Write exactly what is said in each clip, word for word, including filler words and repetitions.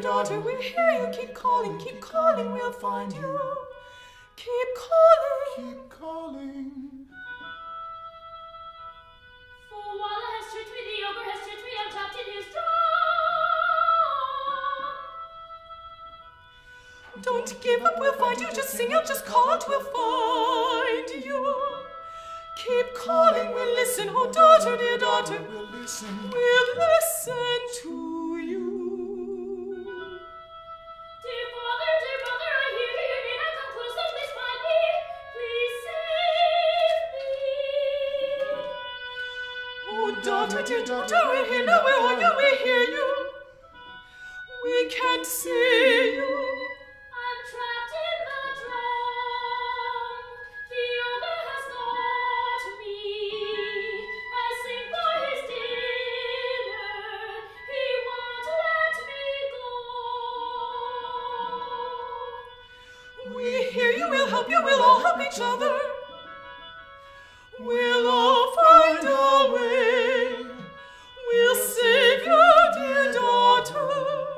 daughter, we hear you. Keep calling, keep calling, we'll find you. Keep calling. Keep calling. For Walla has tricked me, the ogre has tricked me, I'm trapped in his drum. Don't give up, we'll find you. Just sing out, just call out, we'll find you. Keep calling, we'll listen. Oh, daughter, dear daughter, We'll listen. we'll listen to you. Dear father, dear brother, I hear you, you may not come closer, please find me. Please save me. Oh, daughter, dear daughter, we're here now, where are you? We hear you. We can't see you. I'm trapped in the drum. The ogre has got me. I sing for his dinner. He won't let me go. We hear you, we'll help you, we'll all help each other. We'll all find our way. We'll save your dear daughter.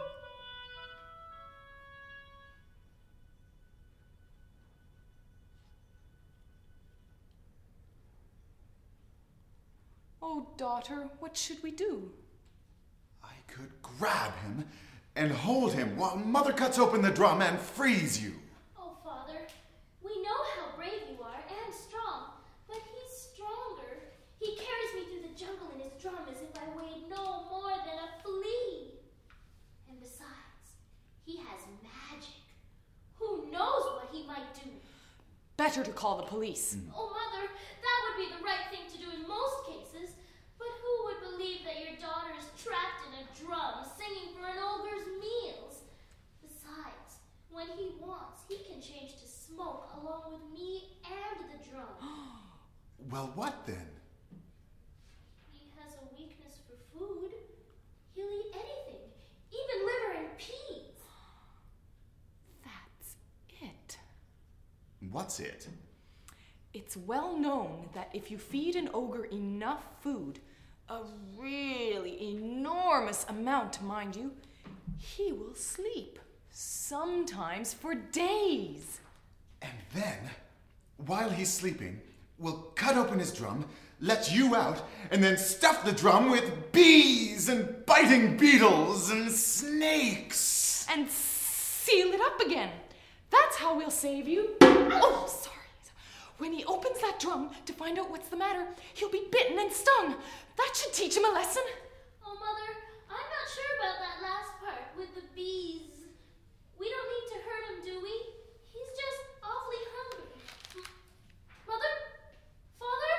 Oh, daughter, what should we do? I could grab him and hold him while Mother cuts open the drum and frees you. Oh, Father, we know how brave you are and strong, but he's stronger. He carries me through the jungle in his drum as if I weighed no more than a flea. And besides, he has magic. Who knows what he might do? Better to call the police. Oh, Mother, that would be the right thing to do in most cases. But who would believe that your daughter is trapped in a drum singing for an ogre's meals? Besides, when he wants, he can change to smoke along with me and the drum. Well, what then? He has a weakness for food. He'll eat anything, even liver and peas. That's it. What's it? It's well known that if you feed an ogre enough food, a really enormous amount, mind you, he will sleep, sometimes for days. And then, while he's sleeping, we'll cut open his drum, let you out, and then stuff the drum with bees and biting beetles and snakes. And seal it up again. That's how we'll save you. Oh, sorry. When he opens that drum to find out what's the matter, he'll be bitten and stung. That should teach him a lesson. Oh, Mother, I'm not sure about that last part with the bees. We don't need to hurt him, do we? He's just awfully hungry. Mother? Father?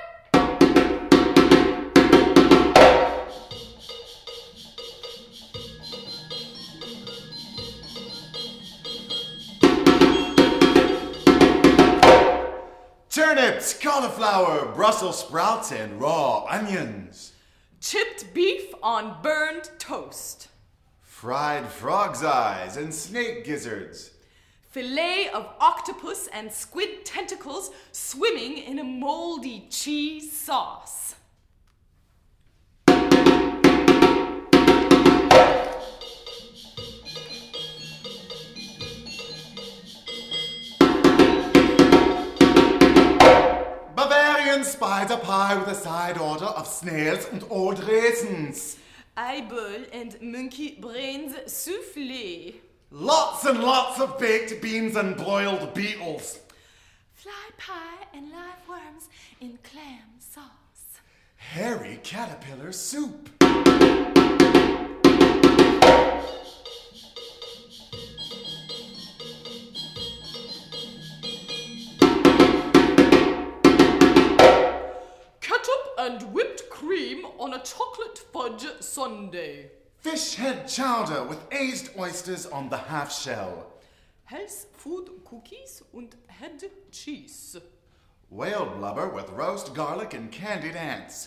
Turnips, cauliflower, Brussels sprouts, and raw onions. Chipped beef on burned toast. Fried frog's eyes and snake gizzards. Fillet of octopus and squid tentacles swimming in a moldy cheese sauce. Bavarian spider pie with a side order of snails and old raisins. Eyeball and monkey brains soufflé. Lots and lots of baked beans and broiled beetles. Fly pie and live worms in clam sauce. Hairy caterpillar soup. Ketchup and whipped cream on a chocolate fudge sundae. Fish head chowder with aged oysters on the half shell. Health food cookies und head cheese. Whale blubber with roast garlic and candied ants.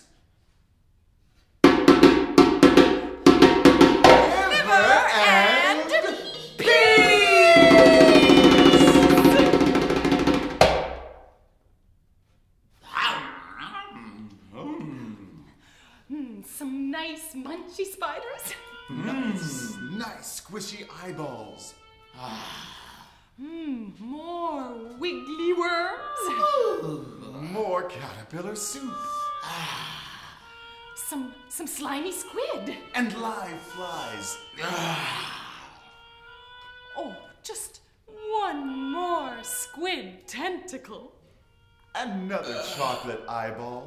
Liver and Mm, some nice munchy spiders. Nice, nice squishy eyeballs. Mmm, more wiggly worms. More caterpillar soup. Some some slimy squid. And live flies. Oh, just one more squid tentacle. Another chocolate eyeball.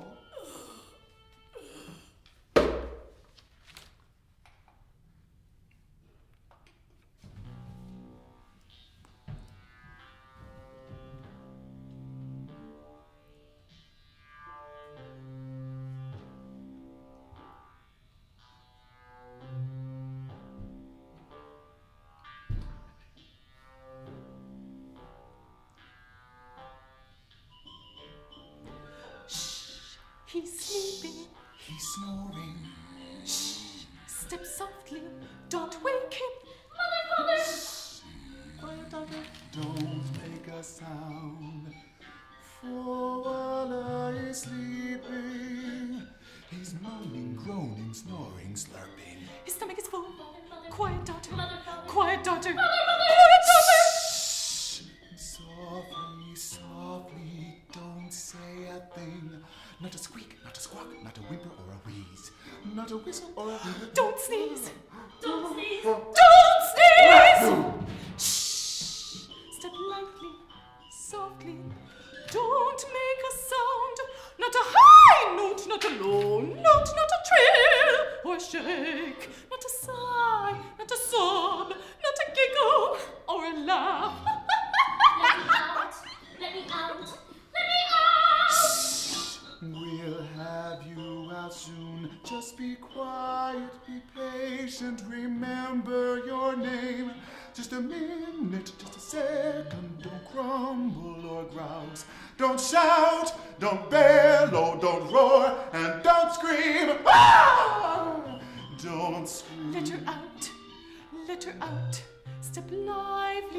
He's sleeping. He's snoring. Shh. Step softly. Don't wake him. Mother, Mother! Quiet, daughter. Don't make a sound. For while I is sleeping, he's moaning, groaning, snoring, slurping. His stomach is full. Mother, Mother! Quiet, daughter. Mother, Mother! Quiet, daughter. Mother, Mother! Quiet, daughter. Shh. Softly, softly, don't say a thing. Not a squeak, not a squawk, not a whimper or a wheeze. Not a whistle or a... Don't sneeze. Don't sneeze! Don't sneeze! Shh. Step lightly, softly. Don't make a sound. Not a high note, not a low note, not a trill or shake. Not a sigh, not a sob, not a giggle or a laugh. Let me out! Let me out! Let me out! We'll have you out soon. Just be quiet, be patient. Remember your name. Just a minute, just a second. Don't grumble or grouse. Don't shout, don't bellow, don't roar, and don't scream. Ah! Don't scream. Let her out, let her out. Step lively,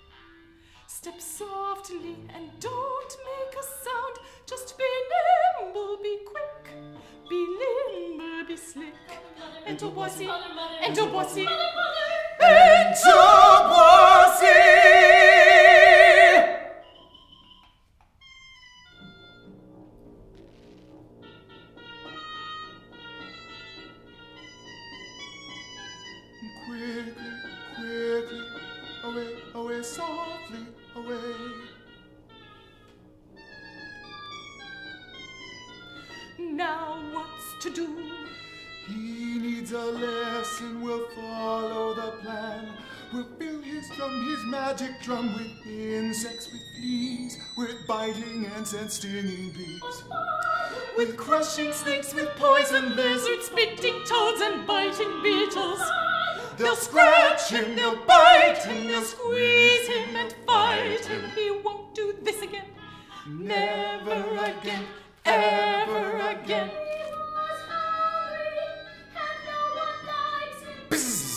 step softly, and don't make a sound. Just be nimble, be quick, be limber, be slick. Ento bossy, Mother, Mother! ento bossy, Mother, Mother! Ento bossy! Quickly, quickly, away, away, softly, away. Now what's to do? He needs a lesson, we'll follow the plan. We'll fill his drum, his magic drum, with insects, with fleas, with biting ants and stinging bees. With crushing snakes, with poison lizards, spitting toads and biting beetles. They'll scratch him, they'll bite him, they'll Squeeze him and fight him. He won't do this again. Never again, ever again. He was hungry, and no one likes him.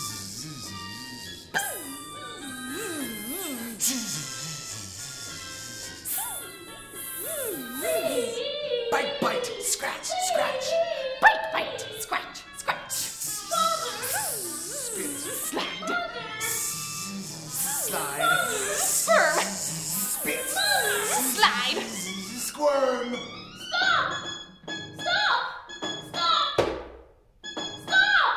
Bite, bite, scratch, scratch. Bite, bite, scratch, scratch. Spit, Slide, slide, squirm, spit, slide. squirm. Stop! Stop! Stop! Stop!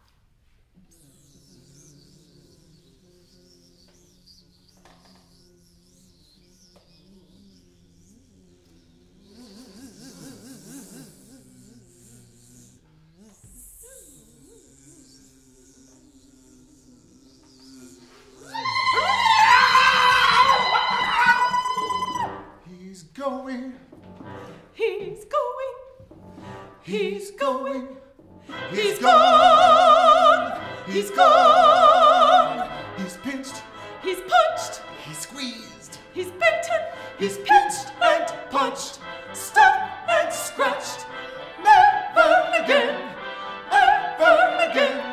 He's going, He's going, he's going, he's gone, he's gone. He's pinched, he's punched, he's squeezed, he's bitten, he's pinched and punched, stuck and scratched. Never again, ever again.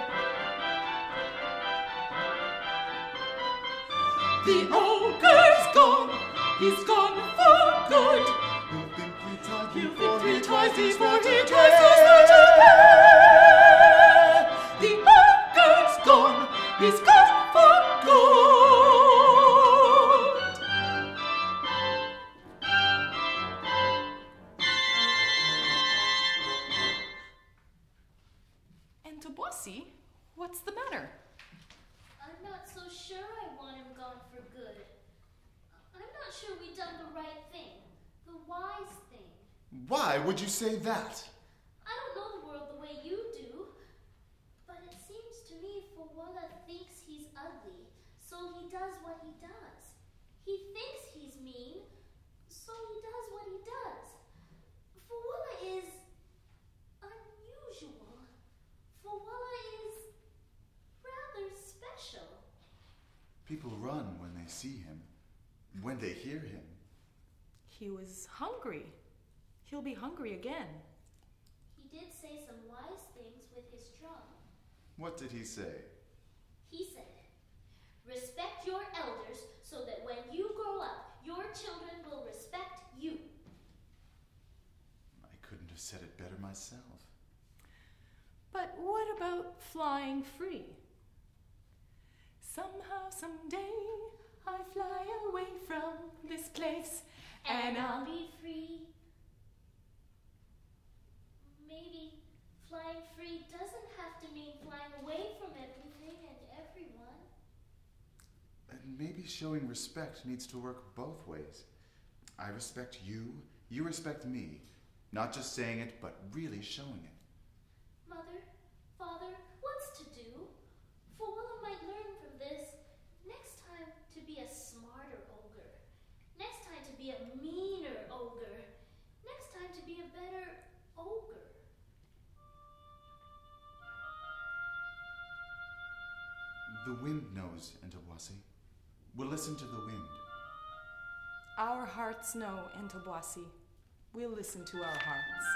the ogre's gone, he's gone for good. He'll think three times He'll before think three he times tries to before scratch he again. tries to scratch again. The Why would you say that? I don't know the world the way you do, but it seems to me Fuwala thinks he's ugly, so he does what he does. He thinks he's mean, so he does what he does. Fuwala is unusual. Fuwala is rather special. People run when they see him, when they hear him. He was hungry. He'll be hungry again. He did say some wise things with his drum. What did he say? He said, respect your elders so that when you grow up, your children will respect you. I couldn't have said it better myself. But what about flying free? Somehow, someday, I fly away from this place, And, and I'll I'll... be free. Maybe flying free doesn't have to mean flying away from everything and everyone. And maybe showing respect needs to work both ways. I respect you, you respect me. Not just saying it, but really showing it. Mother, Father, what's to do? Fuwala might learn from this. Next time to be a smarter ogre. Next time to be a meaner ogre. Next time to be a better ogre. The wind knows, Ntobwasi. We'll listen to the wind. Our hearts know, Ntobwasi. We'll listen to our hearts.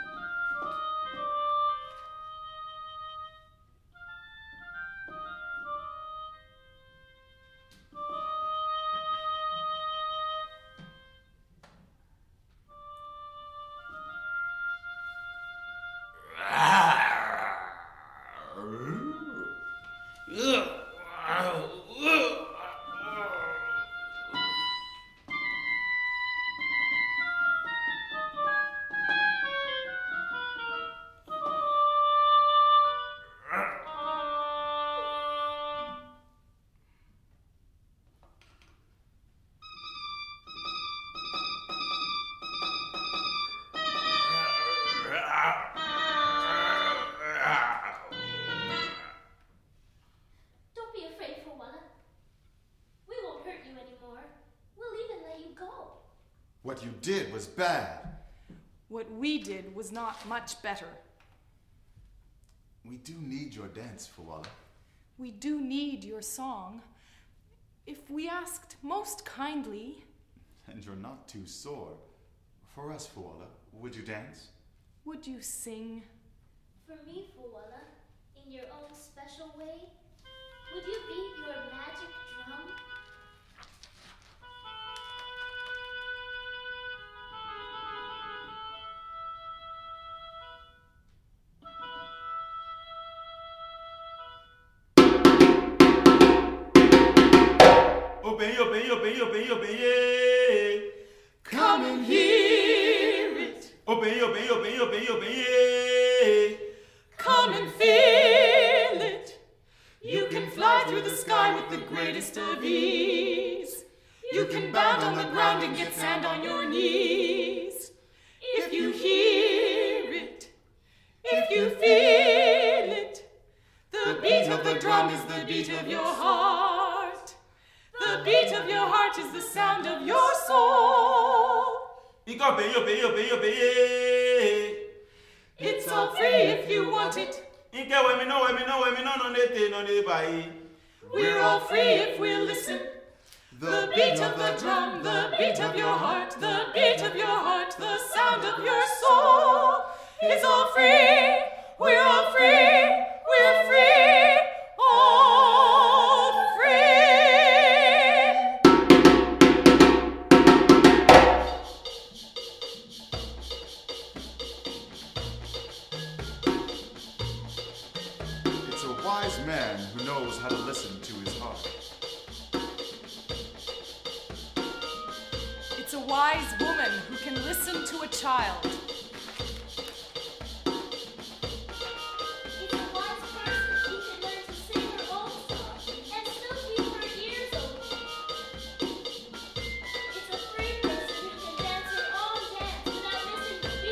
Don't be afraid, Fuwala. We won't hurt you anymore. We'll even let you go. What you did was bad. What we did was not much better. We do need your dance, Fuwala. We do need your song. If we asked most kindly, And you're not too sore. For us, Fuwala, would you dance? would you sing? For me, Fuwala, in your own special way, would you beat your magic drum? Open, open, open, open, open, yeah. Come and hear it. Open, open, open, open, open, yeah. Come and feel it. You can fly through the sky with the greatest of ease. You can bound on the ground and get sand on your knees. If you hear it, if you feel it, the beat of the drum is the beat of your heart. The beat of your heart is the sound of your soul. Pick up, open, open, open, open, yeah. It's all free if you want it. Inke we me know, we me know, we me know, no ne te, no ne bai. We're all free if we'll listen. The beat of the drum, the beat of your heart, the beat of your heart, the sound of your soul. It's all free. We're all free. We're free. All free. It's a wise man who knows how to listen to his heart. It's a wise woman who can listen to a child. It's a wise person who can learn to sing her own song and still keep her ears open. It's a free person who can dance her own dance without missing the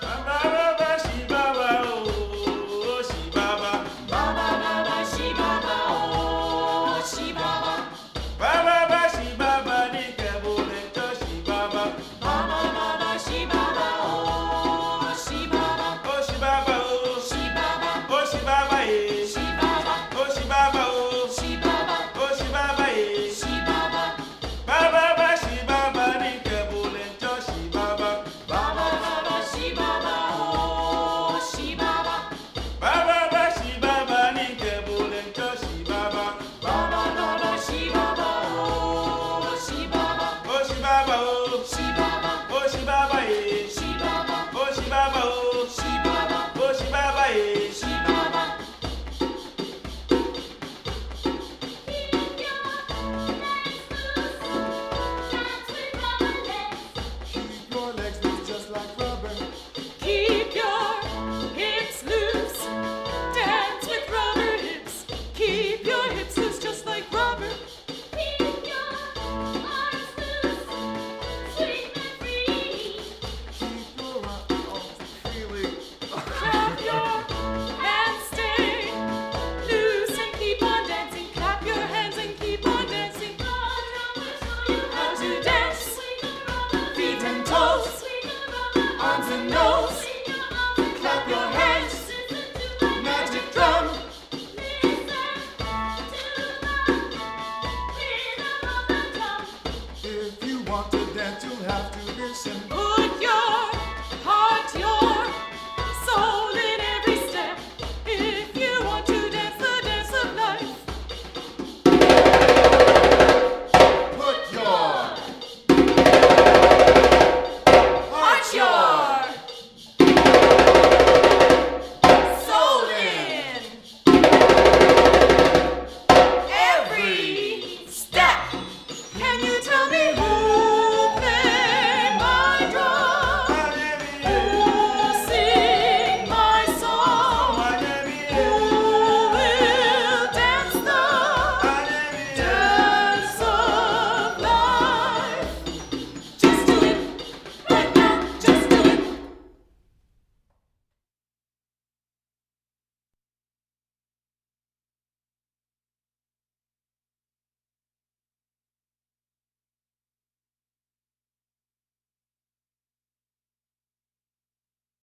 Arms and nose.